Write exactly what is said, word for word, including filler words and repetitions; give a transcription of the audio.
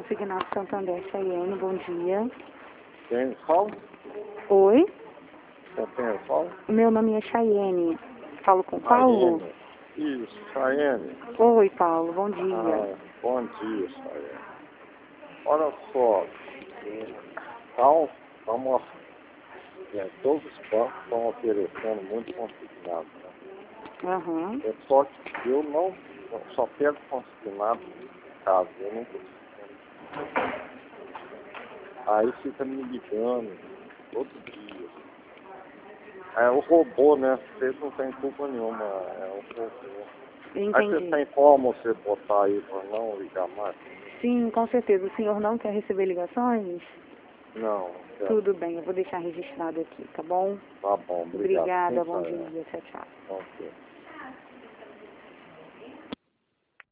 Consignato Santander, Chayenne, bom dia. Quem fala? Oi, Quem fala? meu nome é Chayenne. Falo com Paulo? Chayenne. Isso, Chayenne. Oi, Paulo, bom dia. Ah, bom dia, Chayenne. Olha só, então, vamos, é, todos os bancos estão oferecendo muito consignado, né? Aham. É só que eu não, eu só pego consignado em casa, eu não consigo. Aí fica me ligando todo dia. É o robô, né? Vocês não tem culpa nenhuma, é o robô. Aí você Entendi. tem como você botar aí para não ligar mais? Sim, com certeza. O senhor não quer receber ligações? Não, não quero. Tudo bem, eu vou deixar registrado aqui, tá bom? Tá bom, obrigado. Obrigada, Sim, bom Chayenne. dia. Tchau, tchau. Ok.